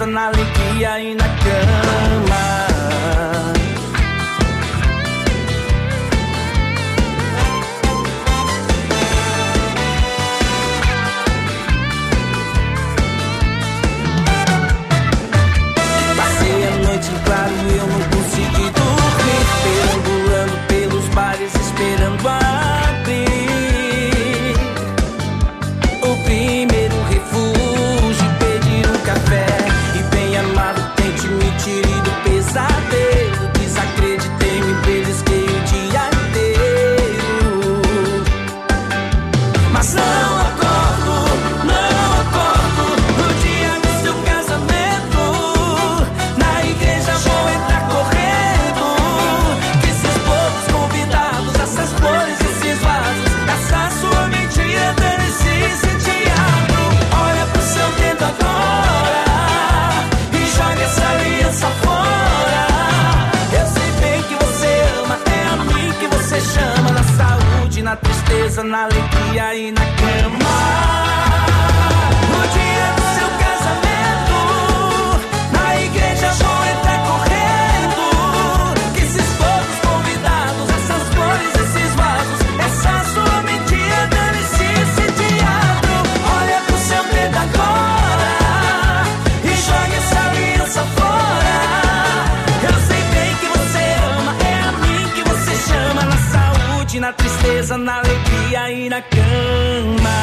tristeza, na alegria e na cama. Passei a noite em claro, eu não consegui dormir, perambulando pelos bares, esperando abrir o primeiro refúgio, pedir um café. E bem amado, tente me tirar do pesadelo. Desacreditei, me belisquei o dia inteiro, mas não acordo no dia do seu casamento. Na igreja vou entrar correndo, que esses povos convidados, essas flores, esses vasos, essa sua mentira, dane-se esse teatro. Olha pro seu dedo agora e joga essa aliança fora. Eu sei bem que você ama, é a mim que você chama. Na saúde, na tristeza, na alegria e na cama. No dia do seu casamento, na igreja vou entrar correndo, que esses povos convidados, essas flores, esses vasos, essa sua mentira, dane-se esse teatro. Olha pro seu dedo agora e joga essa aliança fora. Eu sei bem que você ama, é a mim que você chama. Na saúde, na tristeza, na alegria e na cama.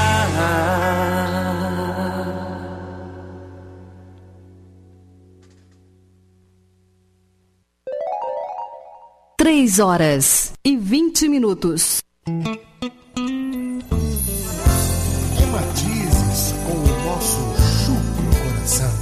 3h20. Matizes com o nosso chucro coração.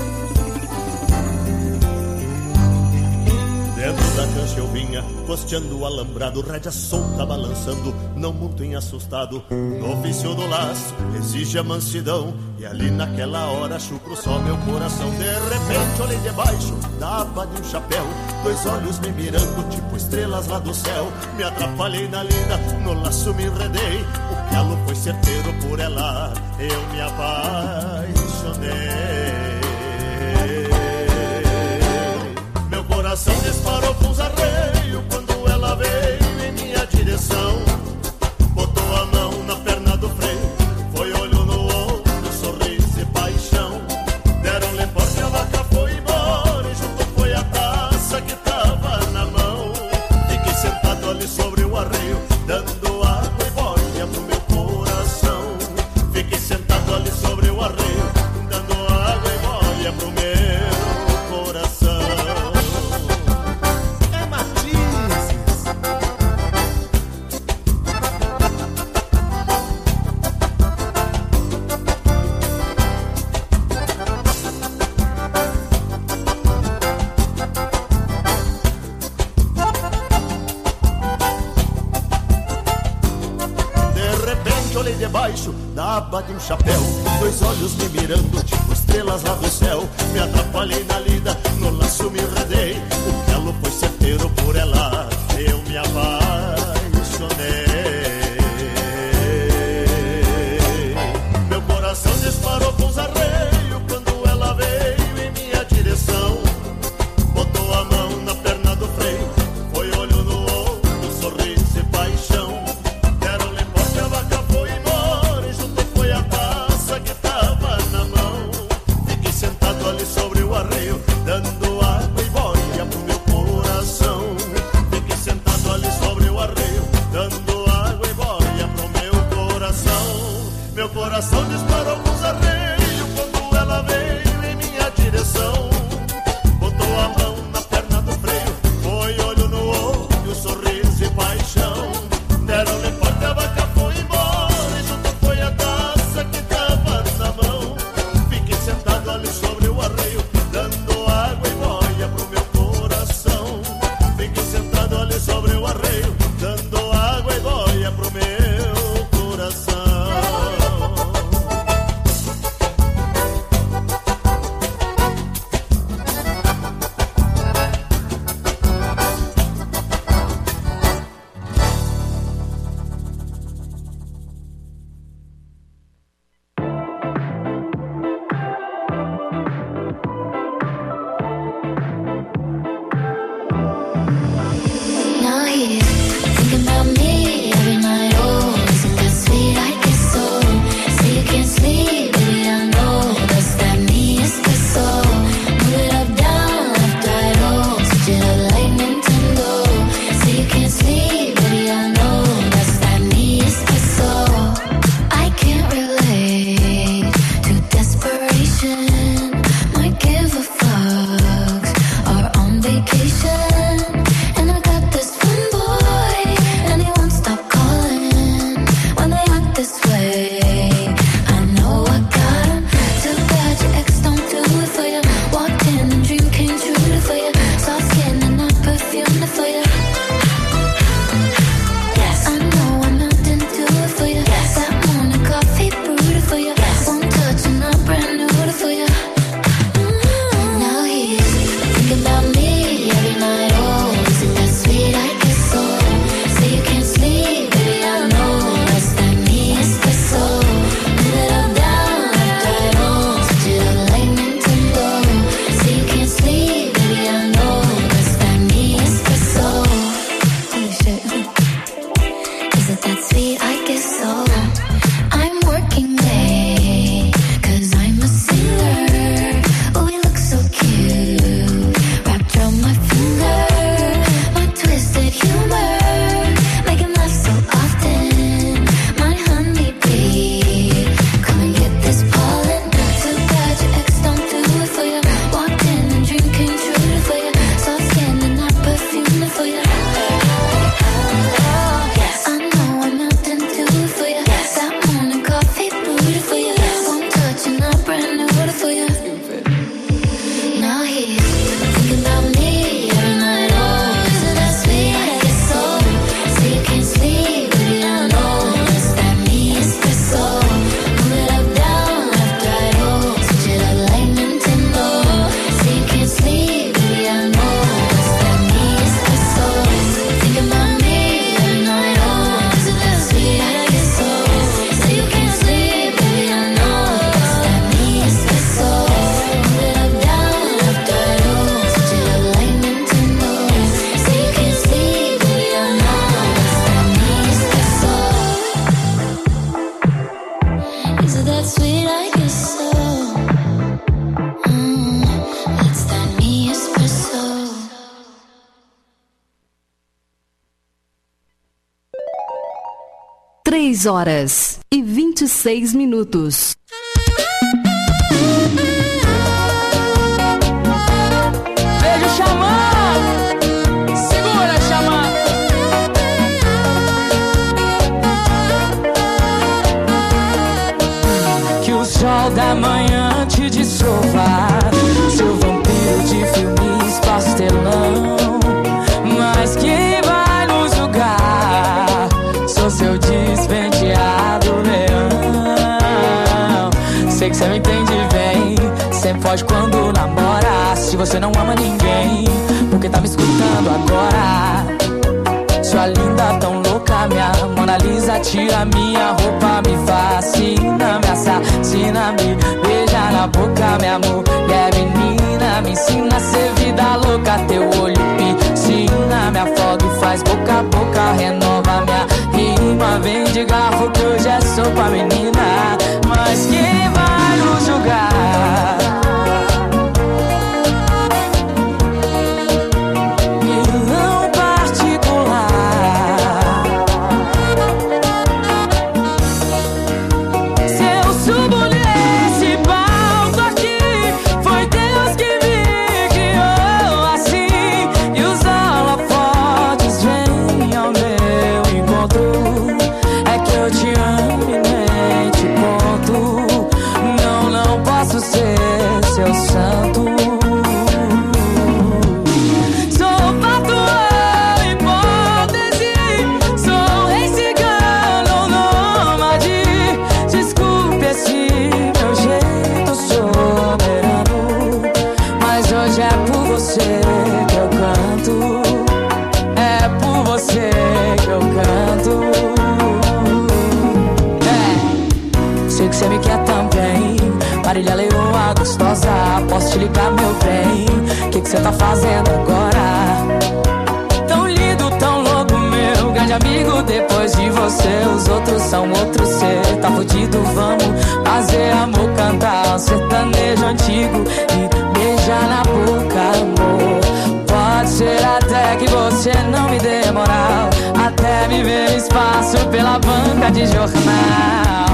Dentro da cancha eu vinha, costeando o alambrado, rédea solta balançando, não muito em assustado. No ofício do laço exige a mansidão, e ali naquela hora chucro só meu coração. De repente olhei debaixo da aba de um chapéu, dois olhos me mirando, tipo estrelas lá do céu. Me atrapalhei na lida, no laço me enredei, o calo foi certeiro, por ela eu me apaixonei. Meu coração disparou com os arreios quando ela veio em minha direção. Botou a mão na perna do freio, foi olho no olho, sorriso e paixão. Deram-lhe porte, a vaca foi embora, e junto foi a taça que tava na mão. Fiquei sentado ali sobre o arreio, dando água e boia pro meu coração. Fiquei sentado ali sobre o arreio, dando água e boia pro meu coração. Debaixo da aba de um chapéu, dois olhos me mirando, tipo estrelas lá do céu. Me atrapalhei na lida, no laço me enredei, o calo foi certeiro, por ela eu me apaixonei. Meu coração disparou com os arreios quando ela veio em minha direção. Botou a mão na perna do freio, foi olho no olho, sorriso e paixão. Deram-lhe porte, a vaca foi embora, e junto foi a taça que tava na mão. Fiquei sentado ali sobre o arreio, dando água e boia pro meu coração. Fiquei sentado ali sobre o arreio, dando água e boia pro meu coração. Meu coração disparou com os arreios quando ela veio em minha direção. Botou a mão na perna do freio, foi olho no olho, sorriso e paixão. Deram-lhe porte, a vaca foi embora, e junto foi a taça que tava na mão. Fiquei sentado ali sobre o arreio, dando água e boia pro meu coração. Fiquei sentado ali sobre o arreio, dando água e boia pro meu coração. 3h26. Beijo, Xamã! Segura, Xamã! Que o sol da manhã te dissolva, seu vampiro de filmes pastelão. Mas quem vai nos julgar? Sou seu despenteado leão. Sei que cê me entende bem, sempre foge quando namora. Se você não ama ninguém, porque tá me escutando agora? Sua linda tão louca, minha Mona Lisa, tira minha roupa, me fascina, me assassina, me beija na boca, minha mulher menina, me ensina a ser vida louca, teu olho piscina, me afoga e faz boca a boca, renova minha rima, vem de garfo que hoje é sopa, menina, mas quem vai nos julgar? Seu santo, sou fatuão, hipótese, sou rei cigano, nômade. Desculpe esse meu jeito soberano, mas hoje é por você que eu canto, é por você que eu canto. Sei que você me quer também, Marília Leoa gostosa, posso te ligar, meu bem? Que cê tá fazendo agora? Tão lindo, tão louco, meu grande amigo. Depois de você, os outros são outros. Cê tá fudido, vamos fazer amor, cantar um sertanejo antigo e beijar na boca, amor. Pode ser até que você não me dê moral, até me ver no espaço pela banca de jornal.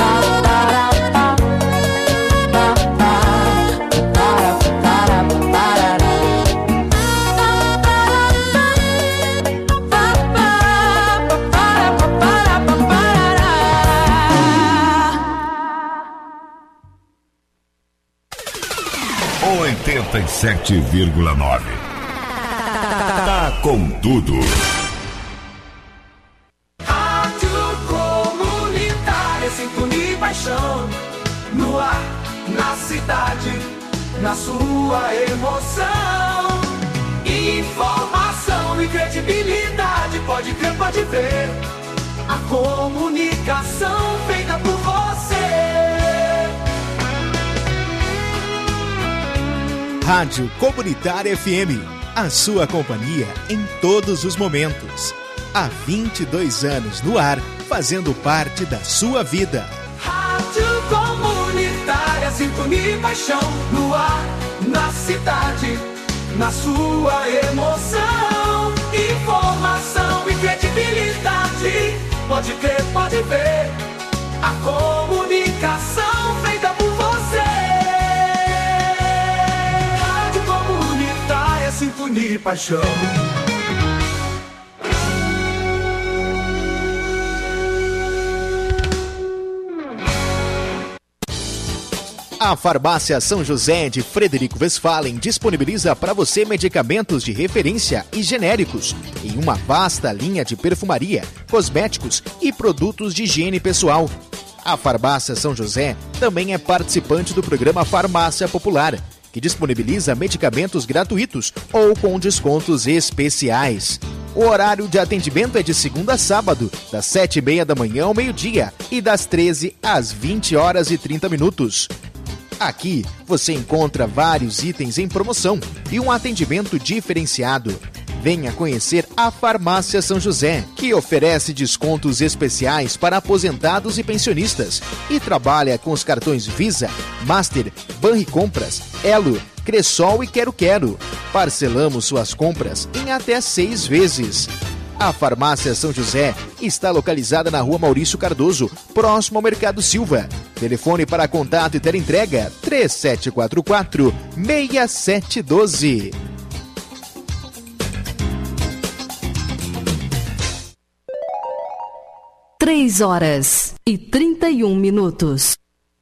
87,9. Tá com tudo. Rádio Comunitária, sintonia e paixão. No ar, na cidade, na sua emoção. Informação e credibilidade, pode crer, pode ver. A comunicação feita por você. Rádio Comunitária FM, a sua companhia em todos os momentos. Há 22 anos no ar, fazendo parte da sua vida. Rádio Comunitária, sintonia e paixão. No ar, na cidade, na sua emoção. Informação e credibilidade, pode crer, pode ver. A comunicação feita por você. Rádio Comunitária, sintonia e paixão. A Farmácia São José de Frederico Westphalen disponibiliza para você medicamentos de referência e genéricos em uma vasta linha de perfumaria, cosméticos e produtos de higiene pessoal. A Farmácia São José também é participante do programa Farmácia Popular, que disponibiliza medicamentos gratuitos ou com descontos especiais. O horário de atendimento é de segunda a sábado, das 7h30 da manhã ao meio-dia e das 13 às 20h30. Aqui você encontra vários itens em promoção e um atendimento diferenciado. Venha conhecer a Farmácia São José, que oferece descontos especiais para aposentados e pensionistas e trabalha com os cartões Visa, Master, Banricompras, Elo, Cressol e Quero Quero. Parcelamos suas compras em até 6 vezes. A Farmácia São José está localizada na Rua Maurício Cardoso, próximo ao Mercado Silva. Telefone para contato e teleentrega 3744-6712. Três horas e 31 minutos.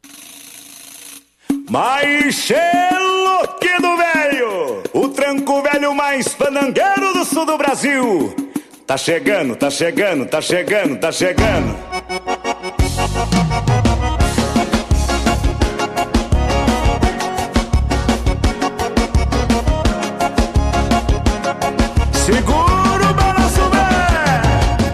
Mais chelo que do velho, o tranco velho mais panangueiro do sul do Brasil. Tá chegando, tá chegando, tá chegando, tá chegando. Segura o balanço, velho.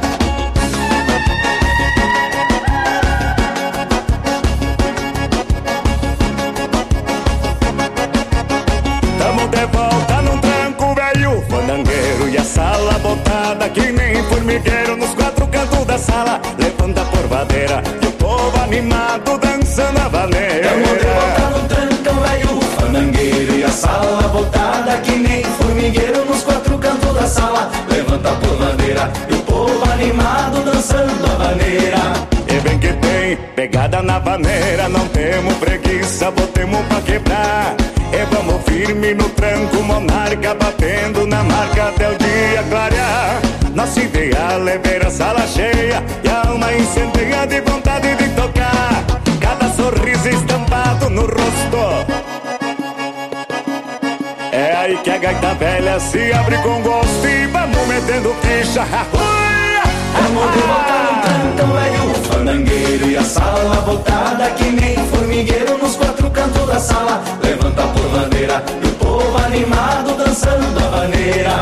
Tamo de volta num tranco velho, fandangueiro e a sala botada que nem formigueiro nos quatro cantos da sala. Levanta a porvadeira e o povo animado dançando a vaneira. Tamo de volta num trancão velho, fandangueiro e a sala botada que nem formigueiro nos quatro cantos da sala. Levanta a porvadeira e o povo animado dançando a vaneira. E bem que tem pegada na vaneira, não temos preguiça, botemos pra quebrar. E vamos firme no tranco monarca, batendo na marca até o dia clarear. Nossa ideia é ver a sala cheia e a alma incendeia de vontade de tocar. Cada sorriso estampado no rosto, é aí que a gaita velha se abre com gosto e vamos metendo ficha. Tamo de volta no trancão velho, fandangueiro e a sala botada que nem formigueiro nos quatro cantos da sala. Levanta a porvadeira e o povo animado dançando a vaneira.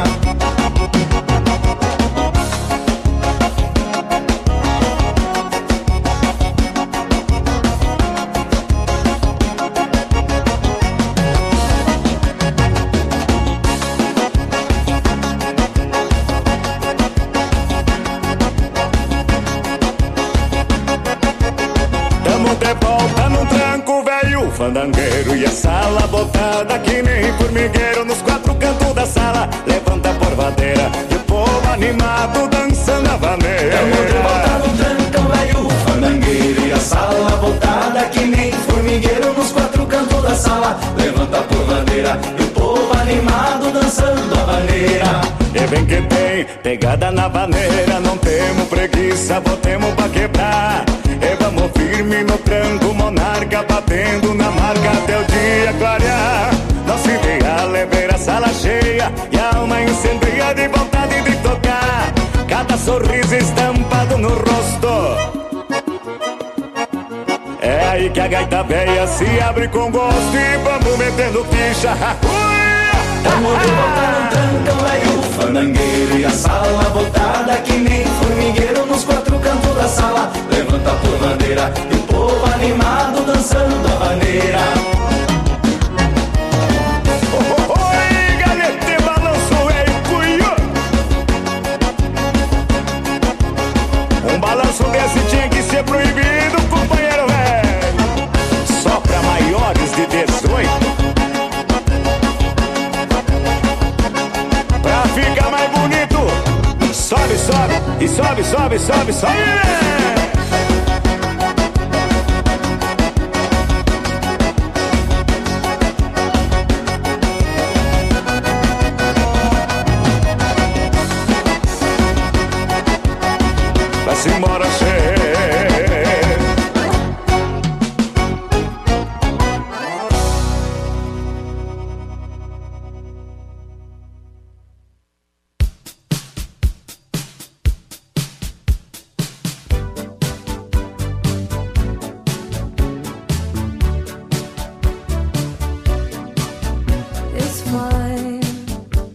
Fandangueiro e a sala botada que nem formigueiro nos quatro cantos da sala. Levanta a porvadeira e o povo animado dançando a vaneira. Tamo de volta no trancão velho, fandangueiro e a sala botada que nem formigueiro nos quatro cantos da sala. Levanta a porvadeira e o povo animado dançando a vaneira. E bem que tem pegada na vaneira, não temos preguiça, botemos pra quebrar. E vamos firme no tranco monarca, batendo na marca até o dia clarear. Nossa ideia é ver a sala cheia e a alma incendeia de vontade de tocar. Cada sorriso estampado no rosto, é aí que a gaita velha se abre com gosto e vamos metendo ficha. Tamo de volta no trancão velho, fandangueiro e a sala botada que nem formigueiro nos quatro cantos da sala. Levanta a porvadeira e o povo animado dançando a vaneira. Oi, galete, balanço é cunho. Um balanço desse tinha que ser proibido, companheiro velho. Só pra maiores de 18. Pra ficar mais bonito, sobe, sobe, e sobe, sobe, sobe, sobe. Vai-se embora, cheio.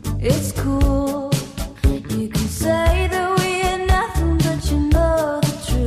It's cool. You can say that we are nothing, but you know the truth.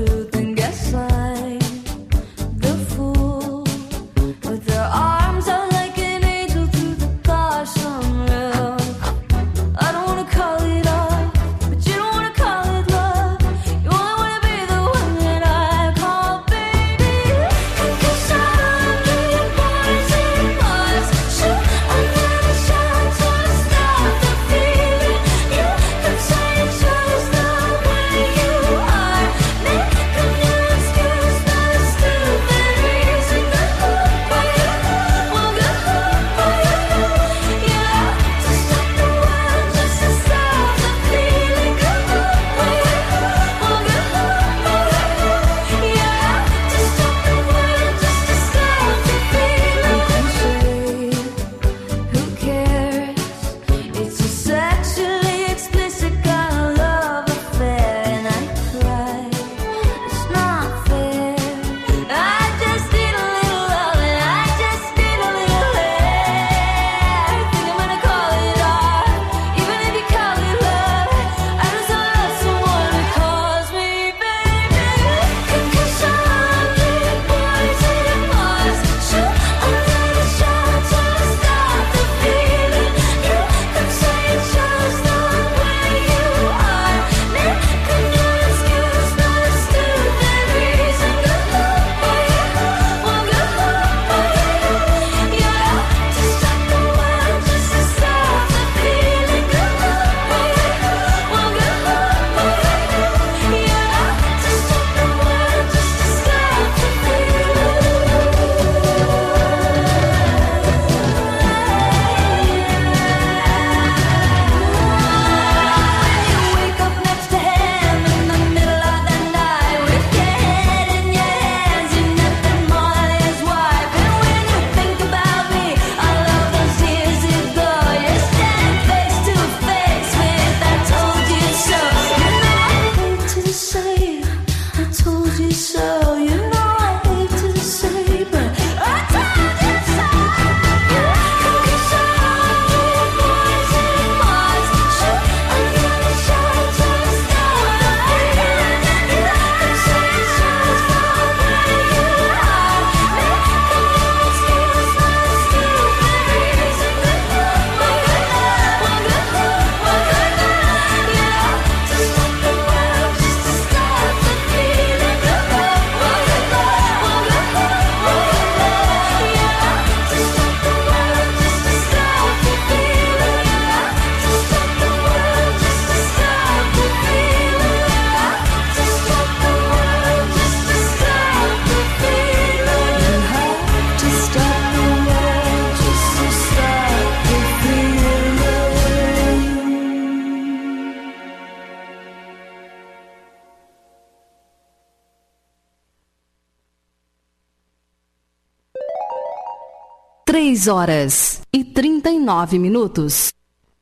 3h39.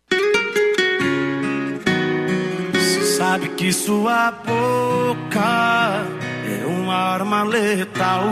Sabe que sua boca é uma arma letal.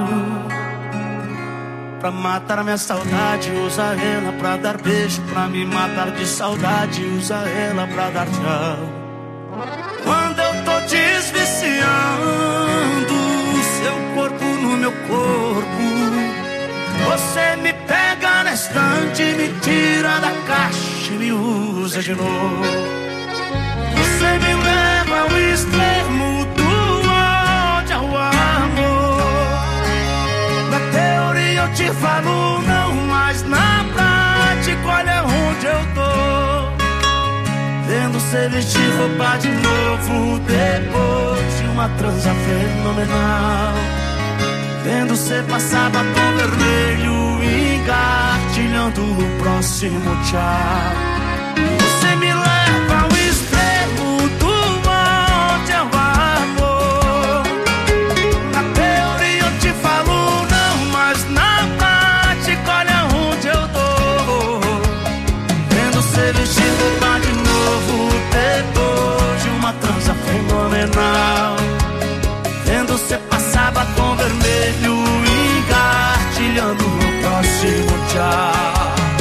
Pra matar minha saudade, usa ela pra dar beijo. Pra me matar de saudade, usa ela pra dar tchau. Quando eu tô desviciando seu corpo no meu corpo, você me pega na estante, me tira da caixa e me usa de novo. Você me leva ao extremo do ódio ao amor. Na teoria eu te falo não, mas na prática olha onde eu tô. Vendo você vestir roupa de novo depois de uma transa fenomenal. Vendo você passar batom vermelho engatilhando o próximo tchau. Você me leva ao extremo do ódio ao amor. Na teoria eu te falo não, mas na prática olha onde eu tô. Vendo você vestir roupa de novo depois de uma transa fenomenal. Vendo você passar batom vermelho engatilhando o próximo tchau.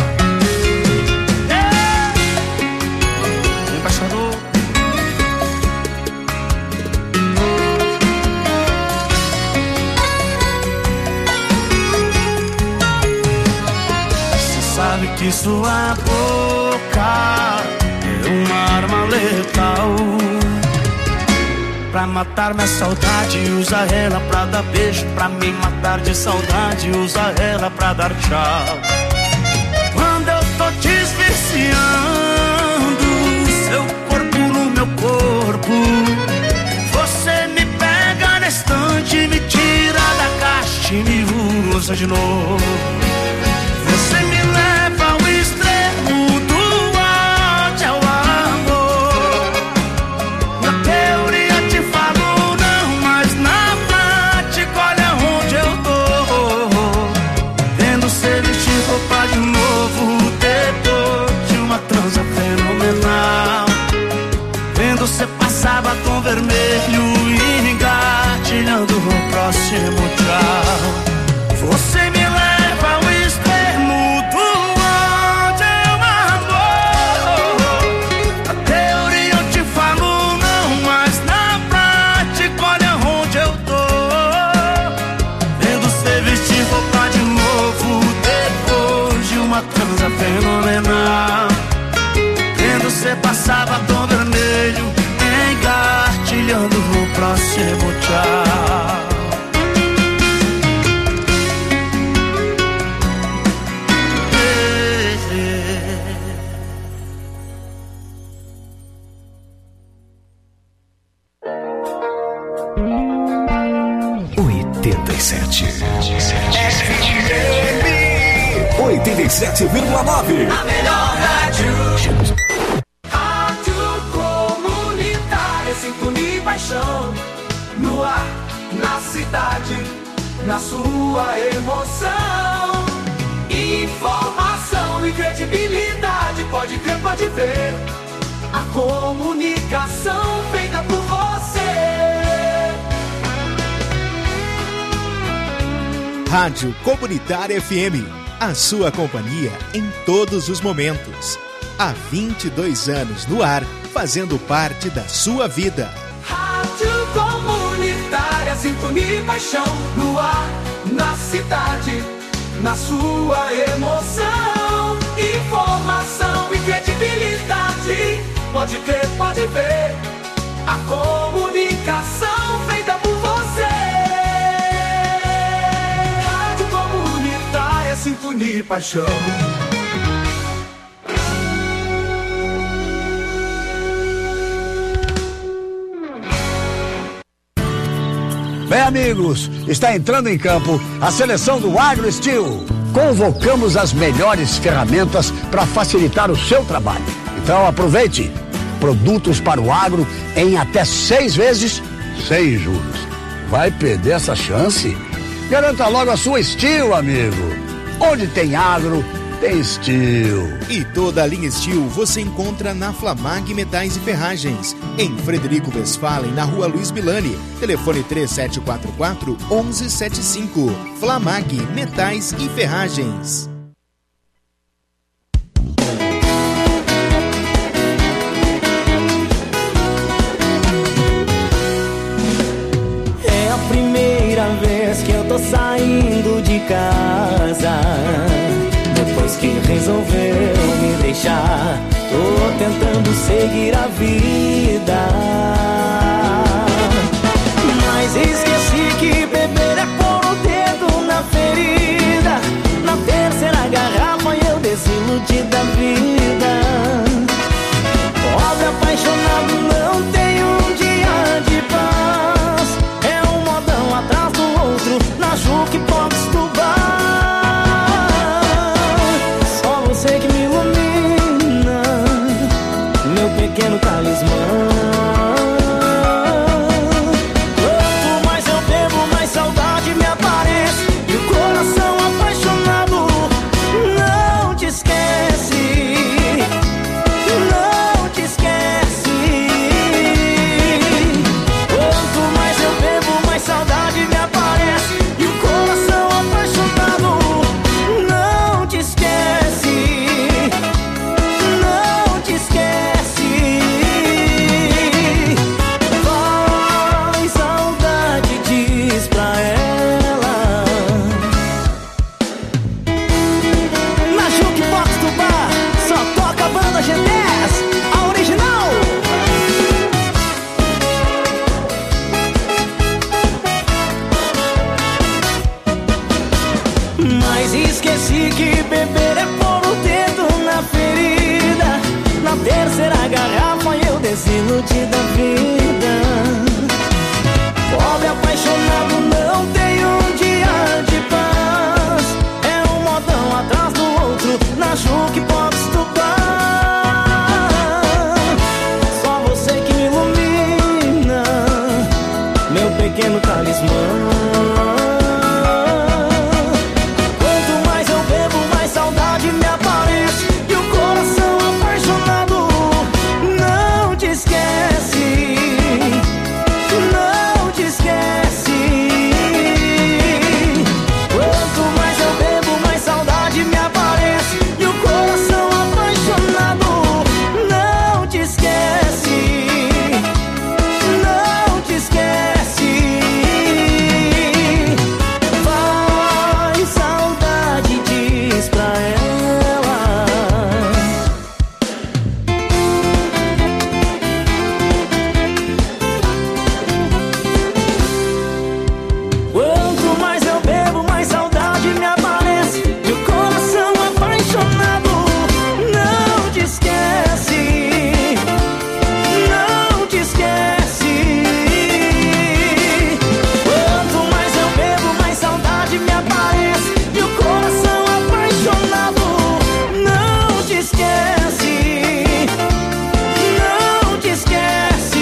Embaixador. Você sabe que sua boca é uma arma letal. Pra matar minha saudade, usa ela pra dar beijo. Pra me matar de saudade, usa ela pra dar tchau. Quando eu tô desviciando seu corpo no meu corpo, você me pega na estante, me tira da caixa e me usa de novo. Você me leva ao extremo do ódio ao amor. Na teoria te falo não, mas na prática olha onde eu tô. Vendo você vestir roupa de novo depois de uma transa fenomenal. Vendo você passar batom vermelho engatilhando o próximo tchau. Você me leva ao extremo do ódio ao amor. Na teoria eu te falo não, mas na prática olha onde eu tô. Vendo você vestir roupa de novo depois de uma transa fenomenal. Vendo você passar batom vermelho engatilhando o próximo tchau. FM 87,9. A melhor rádio. Rádio comunitária, sintonia e paixão. No ar, na cidade, na sua emoção. Informação e credibilidade, pode crer, pode ver. A comunicação feita por você. Rádio Comunitária FM, a sua companhia em todos os momentos. Há 22 anos no ar, fazendo parte da sua vida. Rádio Comunitária, sintonia e paixão. No ar, na cidade, na sua emoção. Informação e credibilidade, pode crer, pode ver. A comunicação feita por você. Rádio Comunitária, sintonia e paixão. Bem, amigos, está entrando em campo a seleção do Agro Steel. Convocamos as melhores ferramentas para facilitar o seu trabalho. Então aproveite. Produtos para o agro em até 6 vezes sem juros. Vai perder essa chance? Garanta logo a sua Steel, amigo. Onde tem agro, tem Steel. E toda a linha Steel você encontra na Flamag Metais e Ferragens, em Frederico Westphalen, na rua Luiz Milani. Telefone 3744-1175. Flamag Metais e Ferragens. É a primeira vez que eu tô saindo de casa, depois que resolveu me deixar. Tô tentando seguir a vida, mas esqueci que beber é pôr o dedo na ferida. Na terceira garrafa eu desiludi da vida. Pobre apaixonado não tem um dia de paz. É um modão atrás do outro na Jukebox do bar. Só você que me ilumina, meu pequeno talismã. Quanto mais eu bebo, mais saudade me aparece. E o coração apaixonado não te esquece. Não te esquece. Quanto mais eu bebo, mais saudade me aparece. E o coração apaixonado não te esquece. Não te esquece. Vai, saudade, diz pra ela. Na Jukebox do bar só toca a banda G10, a original. Mas esqueci que beber é pôr o dedo na ferida. Na terceira garrafa eu desiludi da vida. Pobre apaixonado não tem um dia de paz. É um modão atrás do outro na Jukebox do bar. Só você que me ilumina, meu pequeno talismã. Quanto mais eu bebo, mais saudade me aparece. E o coração apaixonado não te esquece. Não te esquece. Quanto mais eu bebo, mais saudade me aparece. E o coração apaixonado não te esquece. Não te esquece. Vai, saudade, diz pra ela. Quanto mais eu bebo, mais saudade me aparece. E o coração apaixonado não te esquece. Não te esquece. Quanto mais eu bebo, mais saudade me aparece. E o coração apaixonado não te esquece. Não te esquece.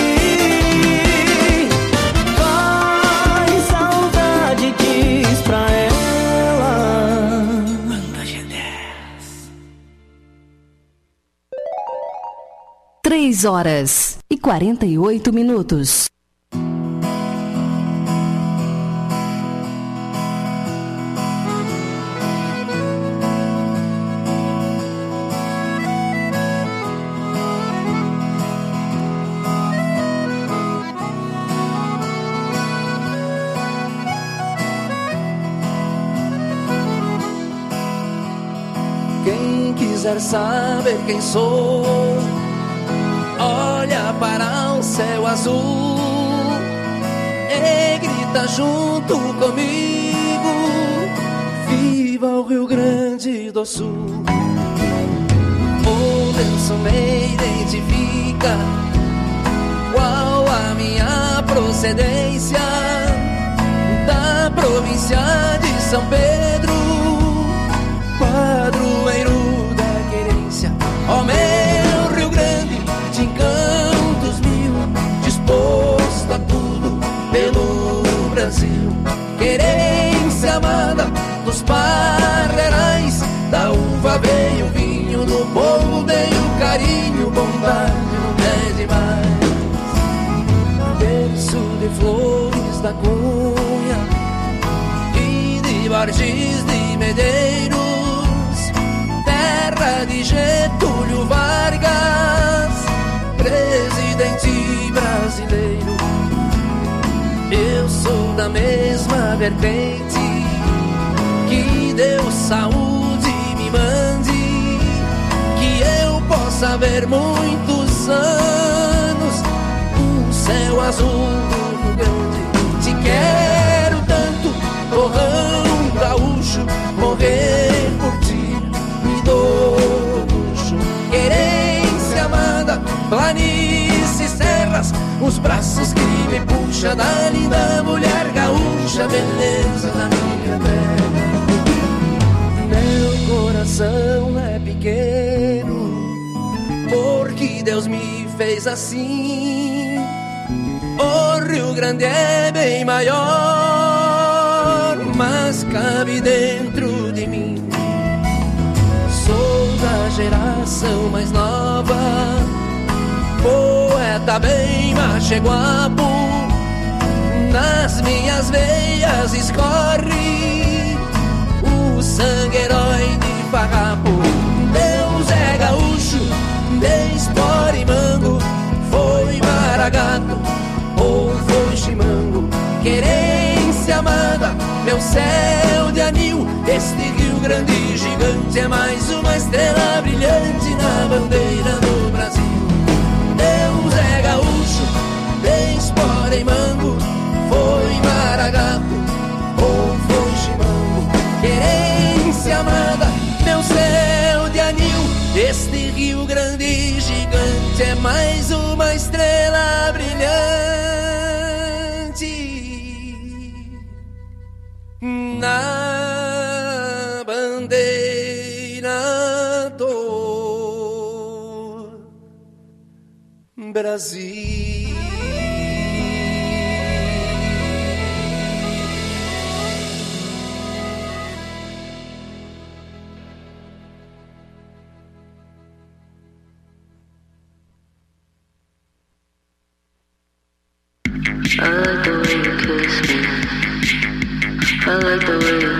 Vai, saudade, diz pra ela. Banda G10. 3h48. Quem quiser saber quem sou, olha para o céu azul e grita junto comigo: viva o Rio Grande do Sul. O lenço me identifica, qual a minha procedência, da província de São Pedro, padroeiro da querência. Ó meu Rio Grande, de encantos mil, disposto a tudo pelo Brasil. Querência amada dos pais mais. Berço de flores da Cunha e de Borges de Medeiros, terra de Getúlio Vargas, presidente brasileiro. Eu sou da mesma vertente, que Deus saúde me mande, que eu possa ver muitos anos um céu azul do Rio Grande. Te quero tanto, torrão gaúcho, morrer por ti me dou luxo. Querência amada, planícies, serras, os braços que me puxa da linda mulher gaúcha, beleza da minha terra. Meu coração é pequeno, porque Deus me fez assim. O Rio Grande é bem maior, mas cabe dentro de mim. Sou da geração mais nova, poeta bem macheguapo, nas minhas veias escorre o sangue herói de farrapo. Deus é gaúcho, de espora e mango, foi maragato ou foi chimango. Querência amada, meu céu de anil, este Rio Grande gigante é mais uma estrela brilhante na bandeira do Brasil. Deus é gaúcho, de espora e mango, foi maragato ou foi chimango. Querência amada, meu céu de anil, este Rio Grande gigante é mais uma estrela brilhante na bandeira do Brasil. I like the way you kiss me. I like the way you,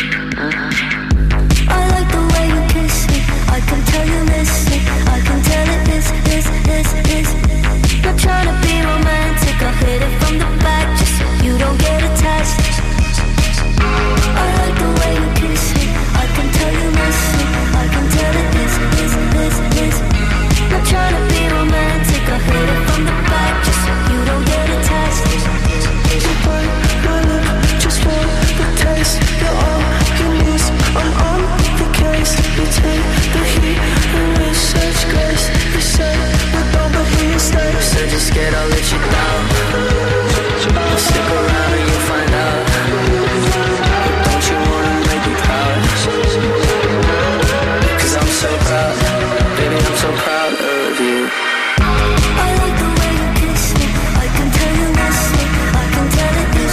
I like the way you kiss me. I can tell you miss me. I can tell it is. Not trying to be romantic, I hit it from the back just so you don't get attached. I like the way you kiss me. I can tell you miss me. I can tell it is. Not trying to be romantic, I hit it from the back just so you don't get attached. You bite my lip just for the taste. You're all you need, I'm on the case. You take the heat and with such grace. You say you don't, but here you stay. You said you're scared, I'll let you down. I'll stick around and you'll find out. But don't you wanna make me proud? 'Cause I'm so proud, baby, I'm so proud of you. I like the way you kiss me. I can tell you miss me. I can tell it is.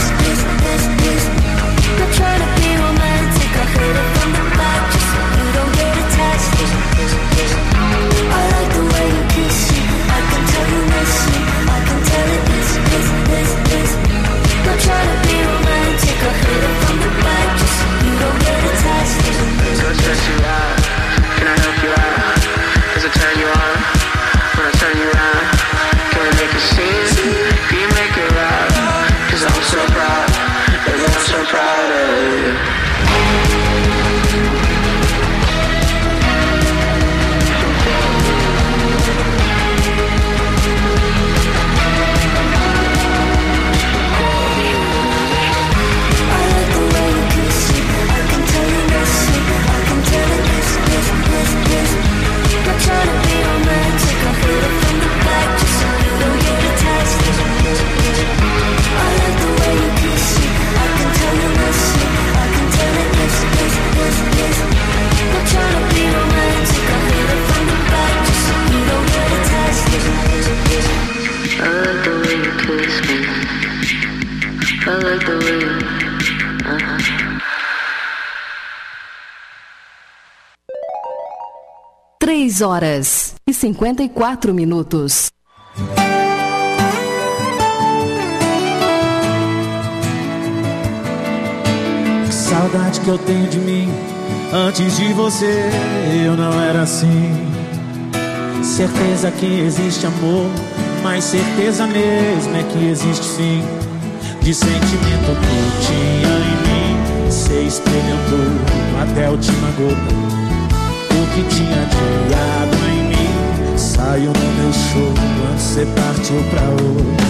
Not trying to be romantic, I hit it from the back just so you don't get attached. I like the way you kiss me. I can tell you miss me. I can tell it is. Not trying to be romantic, I hit it from the back just so you don't get attached. So stress you out, can I help you out? Does it turn you on when I turn you around? Can we make a scene? Can you make it loud? 'Cause I'm so proud, baby, I'm so proud of you. I like the way you kiss me. I can tell you miss me. I can tell it is. Not trying to be romantic, I hit it from the back just so you don't get attached. I like the way you kiss me. I can tell you miss me. I can tell it is. Not trying to be romantic, I hit it from the back just so you don't get attached. I like the way you kiss me. I like the way you, 3 horas e 54 minutos. Que saudade que eu tenho de mim. Antes de você eu não era assim. Certeza que existe amor, mas certeza mesmo é que existe fim. De sentimento que tinha em mim, cê experimentou até a última gota. O que tinha de água em mim saiu no meu show quando cê partiu pra outro.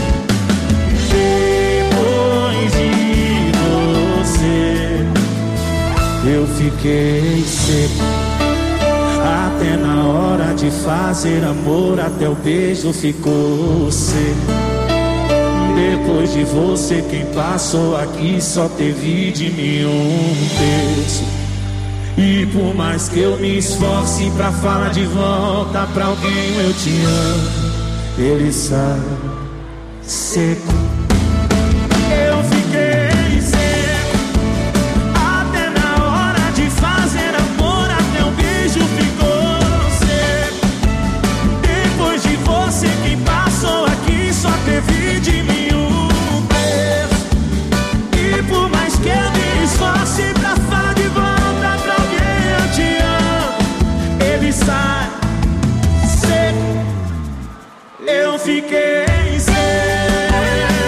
Depois de você eu fiquei seco. Até na hora de fazer amor, até o beijo ficou seco. Depois de você, quem passou aqui só teve de mim um terço. E por mais que eu me esforce pra falar de volta pra alguém, eu te amo, ele sai seco. Eu fiquei seco. Até na hora de fazer amor, até o beijo ficou seco. Depois de você, quem passou aqui só teve de mim. Por mais que eu me esforce pra falar de volta pra alguém, eu te amo, ele sai seco. Eu fiquei seco.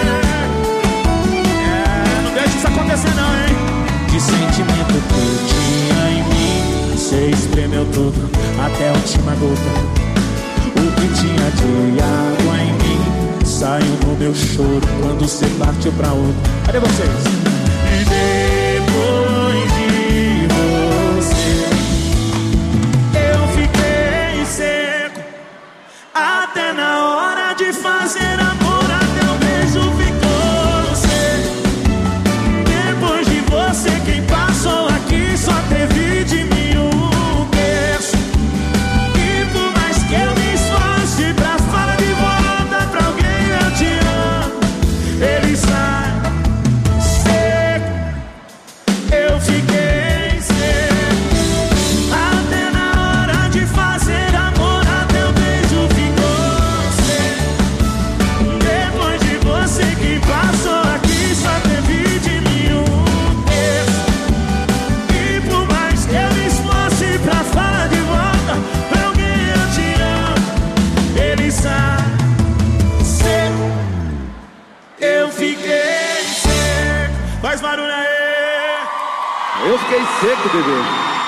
Não deixa isso acontecer não, hein? De sentimento que eu tinha em mim, cê espremeu tudo até a última gota. O que tinha de água em mim saiu no meu choro quando cê partiu pra outro. Cadê vocês? E depois de você eu fiquei seco. Até na hora de fazer amor, até o beijo ficou seco. Depois de você, quem passou aqui só teve de mim um terço. E por mais que eu me esforce pra falar de volta pra alguém, eu te amo, ele sai. Eu fiquei seco. Até na hora de fazer amor, até o beijo ficou seco. Depois de você, que passou aqui só teve de mim um terço. E por mais que eu me esforce pra falar de volta pra alguém, eu te amo, ele sai seco. Eu fiquei seco. Faz barulho aí. Eu fiquei seco, bebê.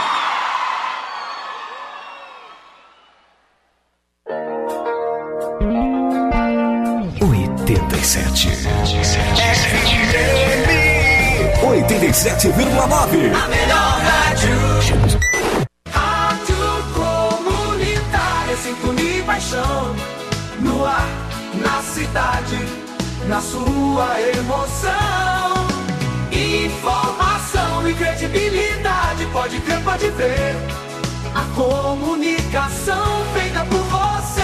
FM 87,9. A melhor rádio. Rádio comunitária, sintonia e paixão. No ar, na cidade, na sua emoção. Informação e credibilidade, pode crer, pode ver. A comunicação feita por você.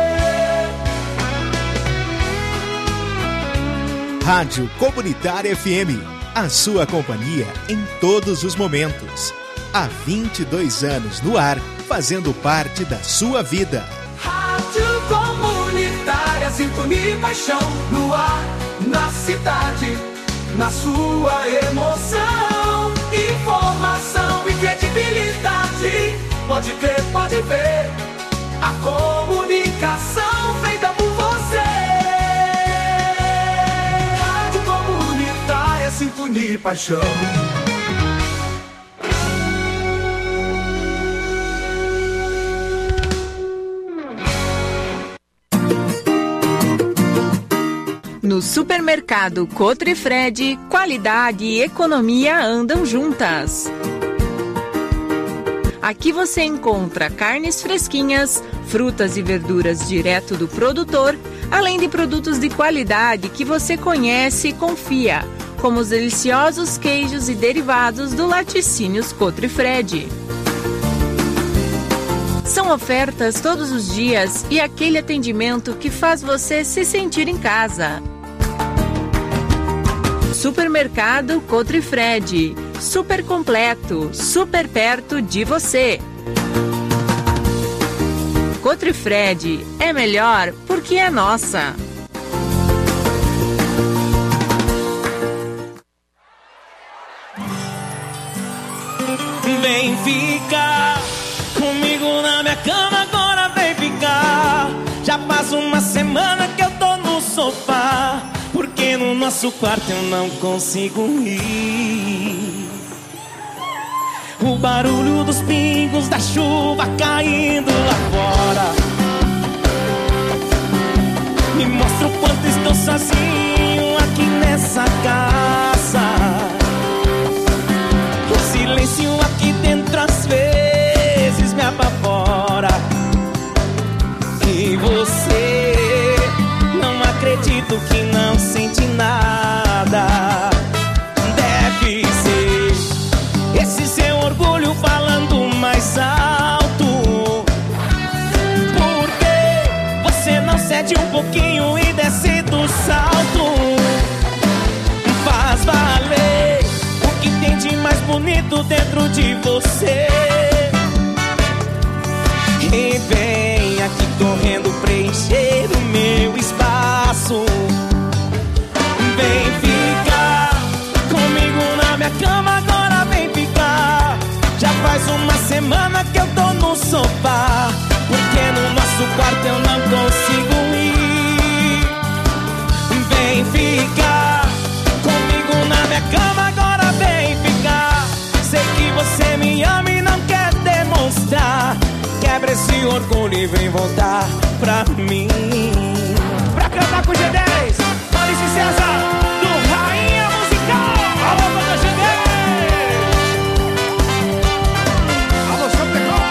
Rádio Comunitária FM, a sua companhia em todos os momentos. Há 22 anos no ar, fazendo parte da sua vida. Rádio Comunitária, sintonia e paixão. No ar, na cidade, na sua emoção. Informação e credibilidade, pode crer, pode ver. A comunicação feita por você. Rádio Comunitária, sintonia e paixão. No supermercado Cotrifred, qualidade e economia andam juntas. Aqui você encontra carnes fresquinhas, frutas e verduras direto do produtor, além de produtos de qualidade que você conhece e confia, como os deliciosos queijos e derivados do Laticínios Cotrifred. São ofertas todos os dias e aquele atendimento que faz você se sentir em casa. Supermercado Cotrifred, super completo, super perto de você. Cotrifred é melhor porque é nossa. Vem ficar comigo na minha cama, agora vem ficar. Já faz uma semana que eu tô no sofá, porque no nosso quarto eu não consigo ir. O barulho dos pingos da chuva caindo lá fora me mostra o quanto estou sozinho aqui nessa casa. O silêncio aqui dentro às vezes me apavora. E você, não acredito que não sente nada. Deve ser esse seu orgulho falando mais alto. Porque você não cede um pouquinho e desce do salto. Faz valer o que tem de mais bonito dentro de você. E vem aqui correndo preencher o meu espaço. Vem ficar comigo na minha cama, agora vem ficar. Já faz uma semana que eu tô no sofá, porque no nosso quarto eu não consigo ir. Vem ficar comigo na minha cama, agora vem ficar. Sei que você me ama e não quer demonstrar. Quebra esse orgulho e vem voltar pra mim. Pra cantar com o G10, Maurício César, do Rainha Musical. Alô, do G10. Alô, seu Pecó.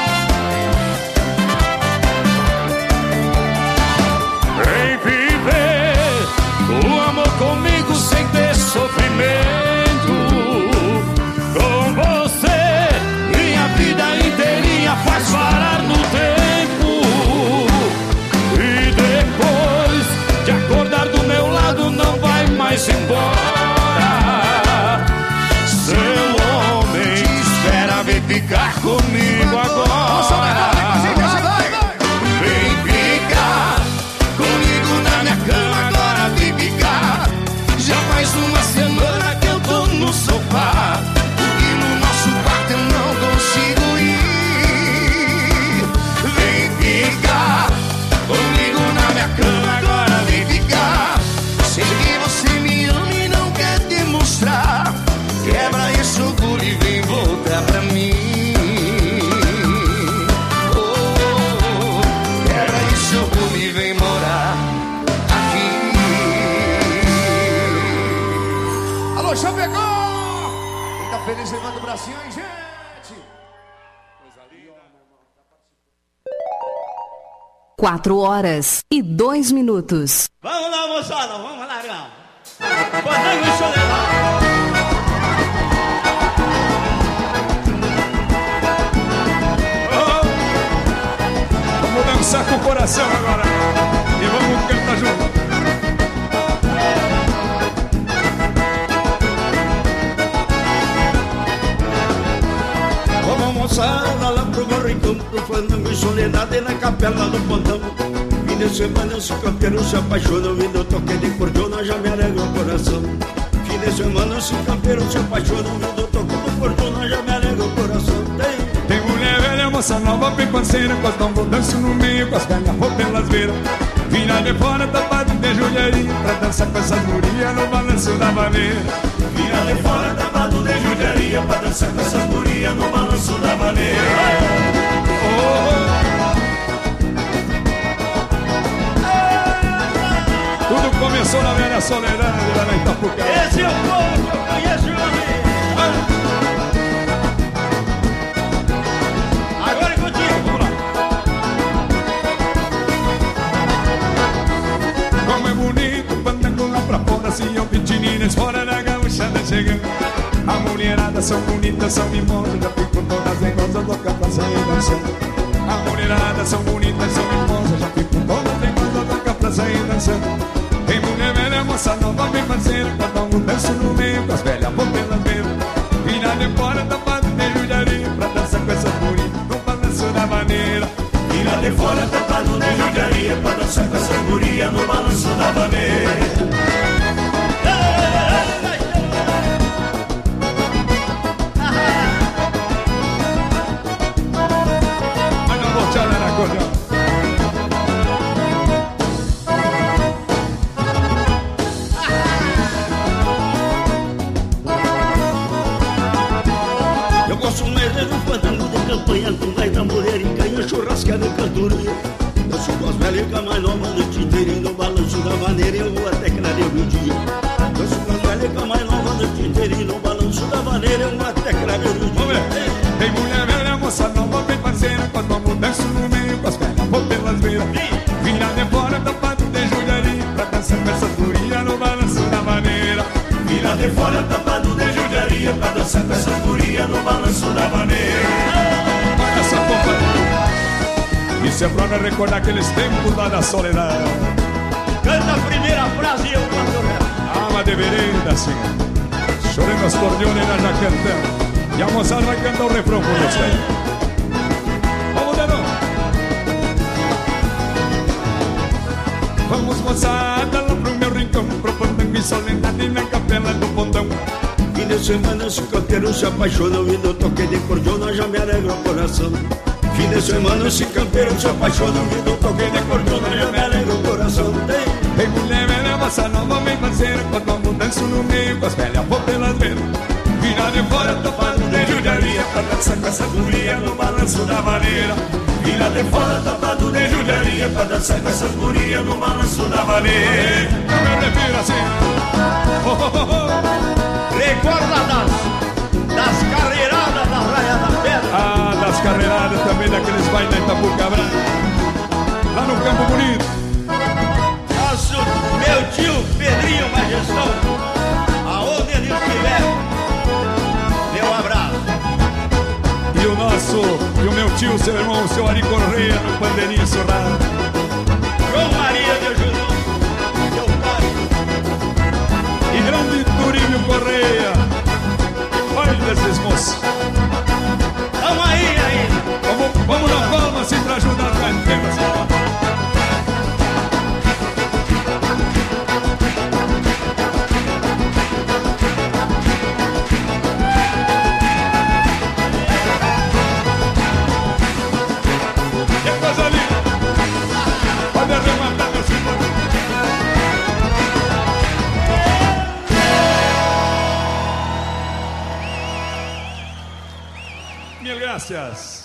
Vem viver o amor comigo sem ter sofrimento. Com você, minha vida inteirinha faz parar no tempo. E depois de acordar do meu lado, não vai mais embora. Seu homem te espera, vem ficar comigo agora. Vem ficar comigo na minha cama, agora vem ficar. Já faz uma semana que eu tô no sofá, porque no nosso quarto eu não consigo ir. Vem ficar comigo na minha cama, agora vem ficar. Sei que você me ama e não quer demonstrar. Quebra esse orgulho e vem voltar pra mim. Oh, quebra esse orgulho e vem morar aqui. Alô, Chapecó! Quem tá feliz, levanta o bracinho aí, gente! 4h02. Vamos lá, moçada, vamos largar. Podemos chorar. Vamos dançar com o coração agora. E vamos cantar junto. Vamos moçada lá pro meu rincão, pro fandango e soledade na capela do pontão. Fim de semana os campeiros se apaixonam, vindo eu toquei de cordiona, já me alegra o coração. Fim de semana os campeiros se apaixonam, vindo eu toquei de cordiona, já me alegra o coração. Tem mulher velha, moça nova, bem parceira, com as tambor danço no meio, com as garrafas pelas beiras. Vira de fora, tapado de judiaria, pra dançar com essas gurias no balanço da maneira. Vira de fora, tapado de judiaria, pra dançar com essas gurias no balanço da maneira. Tudo começou na velha Soledade, lá na Itapuca. Esse é o povo que eu conheço, meu amigo. Agora é contigo, vamos lá. Como é bonito, pandango lá pra fora, assim eu pitinines fora da gauchada chegando. A mulherada são bonitas, são mimosas, já fico todas negosas, louca pra sair dançando. A mulherada são bonitas, são mimosas, já fico todas negosas, louca pra sair dançando. Tem mulher velha, moça nova, bem parceira, cada um dança no meio, com as velhas vão pelas beiras. Vira de fora, tapado de judiaria, pra dançar com essa gurias no balanço da maneira. Vira de fora, tapado guria no balanço da vaneira. Eu gosto mais de um fandango de campanha com gaita moreira e canha, churrasqueira e cantoria. Eu subo as velhas mais nova noite inteira, no balanço da maneira eu vou até clarear o dia. Eu subo as velhas mais nova noite inteira, no balanço da maneira eu vou até clarear o dia. Tem mulher velha, moça nova, bem parceira, com a tua mudança no meio, com as pernas vou pelas beiras. Vira de fora, tapado de judiaria, pra dançar com essa guria no balanço da maneira. Vira de fora, tapado de judiaria, pra dançar com essa guria no balanço da maneira. Olha essa porra. Isso é pra não recordar aqueles tempos lá da soledade. Canta a primeira frase e eu canto o resto. Alma de vereda, senhor. Chorando as cordiones nós já cantamos. E a moçada vai cantar o refrão por você. Vamos de novo. Vamos moçada lá pro meu rincão, pro fandango e solenidade na capela do pontão. Fim de semana se o canteiro se apaixonam e no toque de cordiona já me alegra o coração. Fim de semana se campeiro se apaixonam e no toque de cordiona já me alegra o coração. Tem mulher velha, moça nova, bem parceira, com a tua mudança no meio, com as velhas vou pelas beiras. Vira de fora, tapado de judiaria, pra dançar com essa guria no balanço da vaneira. Vira de fora, tapado de judiaria, pra dançar com essa guria no balanço da vaneira. Eu me refiro assim. Oh, oh, oh, oh. Recorda das carreiradas da Praia da Pedra. Ah, das carreiradas também, daqueles bailes da Itapucabra, lá no Campo Bonito. Nosso meu tio Pedrinho Majestão, aonde ele estiver, meu abraço. E o meu tio, seu irmão, o seu Ari Correia, no Pandeirinho Sorrado. João Maria de Jesus, meu pai. E grande Turíbio Correia. Olha esses moços. Vamos aí. Vamos na palma assim pra ajudar a cantar. Gracias.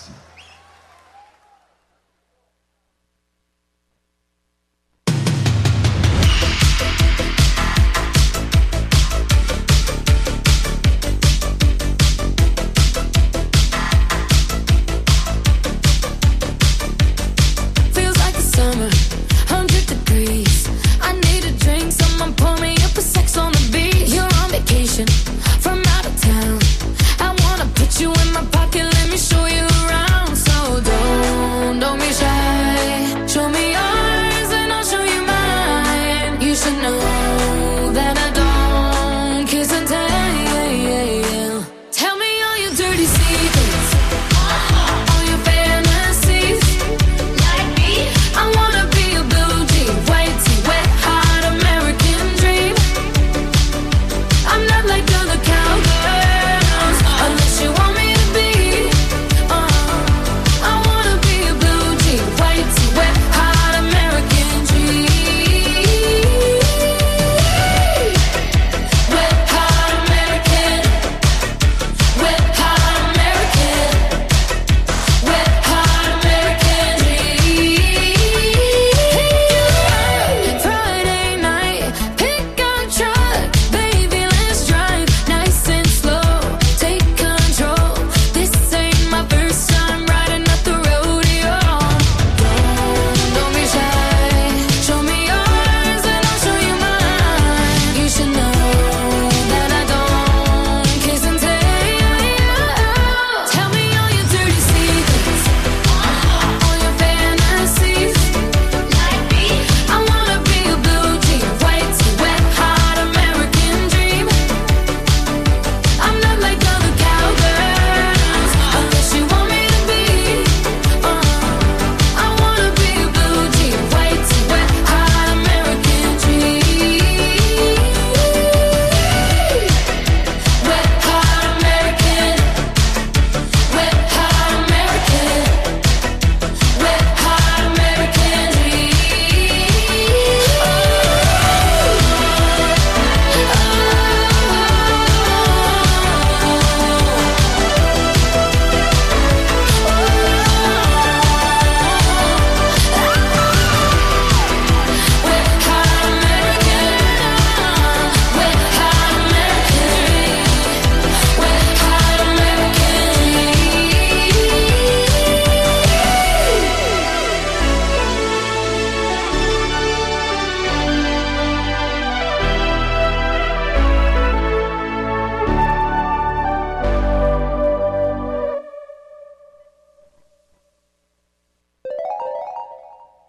Feels like the summer, 100 degrees. I need a drink, someone pour me up a sex on the beach. You're on vacation from out of town. I wanna put you in my pocket, let me show you around.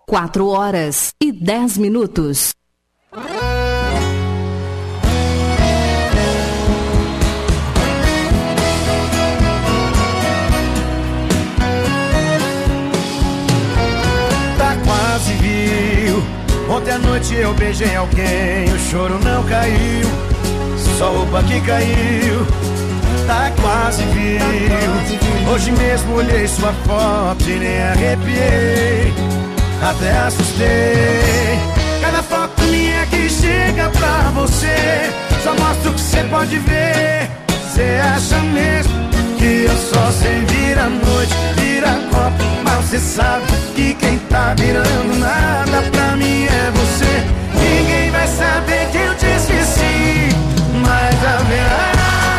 4h10. Tá quase viu. Ontem à noite eu beijei alguém, o choro não caiu, só roupa que caiu. Tá quase viu. Hoje mesmo olhei sua foto e nem arrepiei, até assustei. Cada foto minha que chega pra você só mostra o que você pode ver. Você acha mesmo que eu só sei virar noite, virar copo, mas você sabe que quem tá virando nada pra mim é você. Ninguém vai saber que eu te esqueci, mas haverá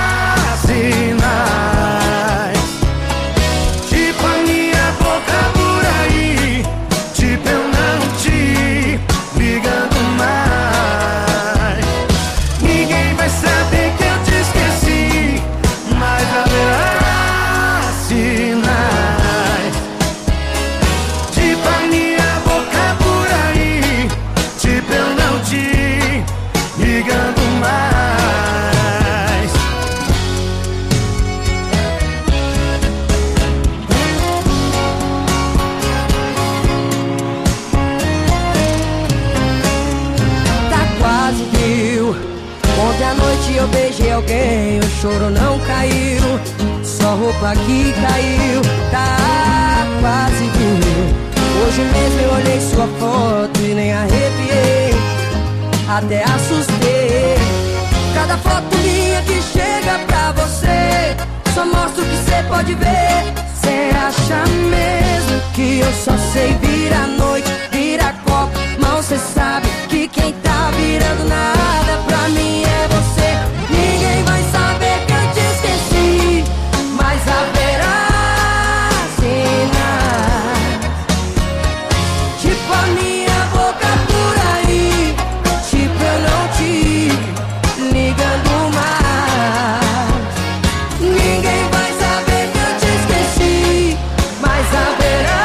sinais, tipo a minha boca por aí, tipo eu não te ligando mais. Ninguém vai saber que eu te esqueci, mas haverá sinais, tipo a minha boca por aí, tipo eu não te ligando mais. Ontem à noite eu beijei alguém, o choro não caiu, só roupa que caiu. Tá quase viu. Hoje mesmo eu olhei sua foto e nem arrepiei, até assustei. Cada foto minha que chega pra você só mostra o que você pode ver. Cê acha mesmo que eu só sei virar noite, virar copo, mal cê sabe que quem tá virando nada pra mim é você. Ninguém vai saber que eu te esqueci, mas haverá sinais, tipo a minha boca por aí, tipo eu não te ligando mais. Ninguém vai saber que eu te esqueci, mas haverá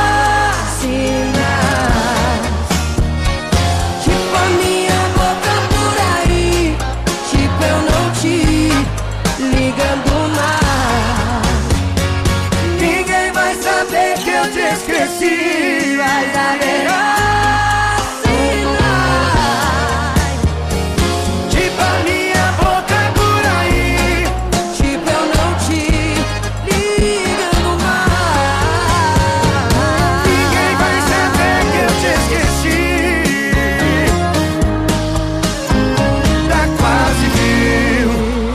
sinais, tipo a minha boca por aí, tipo eu não te ligando mais. Ninguém vai saber que eu te esqueci, mas haverá sinais, tipo a minha boca por aí, tipo eu não te ligando mais. Ninguém vai saber que eu te esqueci, tá quase viu.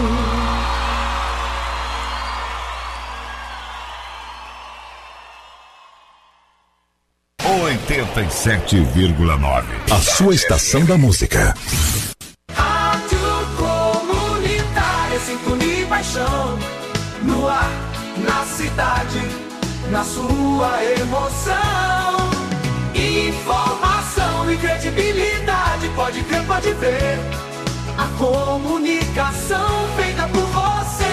87,9. A sua estação da música. Rádio Comunitária, sintonia e paixão. No ar, na cidade, na sua emoção. Informação e credibilidade, pode crer, pode ver. A comunicação feita por você.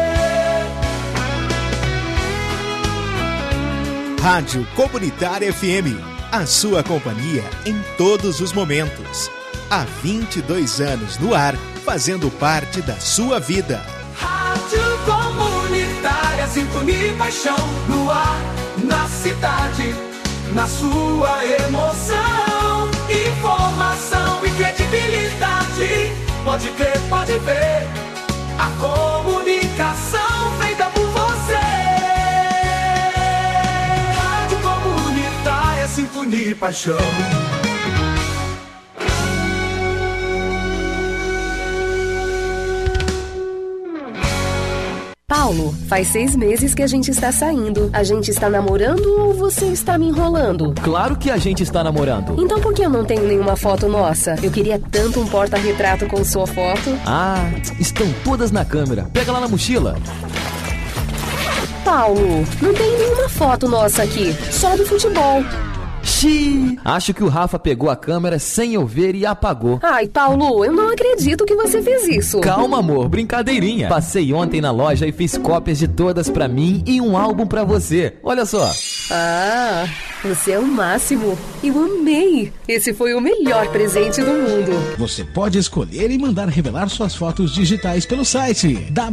Rádio Comunitária FM, a sua companhia em todos os momentos. Há 22 anos no ar, fazendo parte da sua vida. Rádio Comunitária, sintonia e paixão. No ar, na cidade, na sua emoção. Informação e credibilidade, pode crer, pode ver. A comunicação feita por você. Rádio Comunitária, sintonia e paixão. Paulo, faz 6 meses que a gente está saindo. A gente está namorando ou você está me enrolando? Claro que a gente está namorando. Então por que eu não tenho nenhuma foto nossa? Eu queria tanto um porta-retrato com sua foto. Ah, estão todas na câmera. Pega lá na mochila. Paulo, não tem nenhuma foto nossa aqui, só do futebol. Xiii, acho que o Rafa pegou a câmera sem eu ver e apagou. Ai, Paulo, eu não acredito que você fez isso. Calma, amor, brincadeirinha. Passei ontem na loja e fiz cópias de todas pra mim e um álbum pra você. Olha só. Ah... Você é o máximo. Eu amei. Esse foi o melhor presente do mundo. Você pode escolher e mandar revelar suas fotos digitais pelo site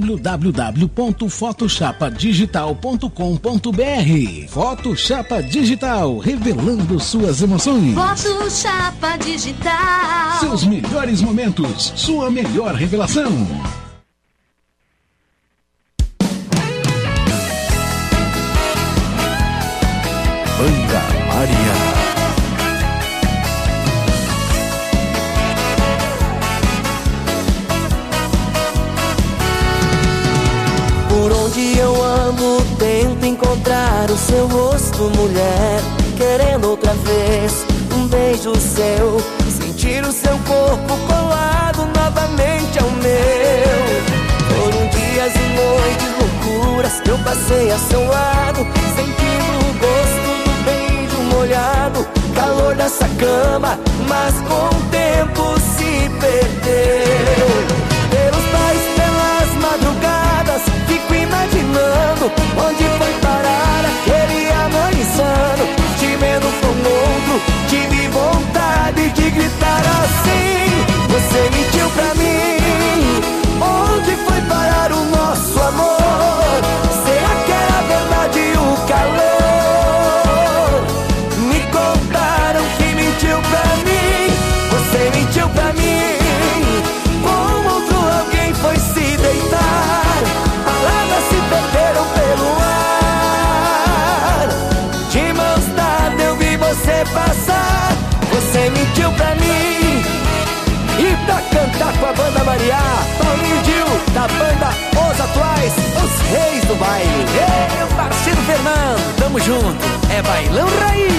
www.photochapadigital.com.br. Foto Chapa Digital, revelando suas emoções. Foto Chapa Digital. Seus melhores momentos, sua melhor revelação. Banda Maria. Por onde eu ando, tento encontrar o seu rosto, mulher. Querendo outra vez um beijo seu, sentir o seu corpo colado novamente ao meu. Foram dias e noites, loucuras que eu passei a seu lado, sentindo o gosto do beijo molhado, calor dessa cama, mas com o tempo se perdeu. Pelos bares, pelas madrugadas, fico imaginando onde foi parar aquele amor insano. Te vendo com outro, tive vontade de gritar assim: você mentiu pra mim. Onde foi parar o nosso amor? Será que era verdade o calor? Me contaram que mentiu pra mim. Você mentiu pra mim. Com outro alguém foi se deitar. Palavras se perderam pelo ar. De mãos dadas eu vi você passar. Você mentiu pra mim. E pra cantar com a Banda Maria, Paulinho Dil, da banda Os Atuais, os reis do baile. Ei, meu parceiro Fernando, tamo junto, é bailão raiz.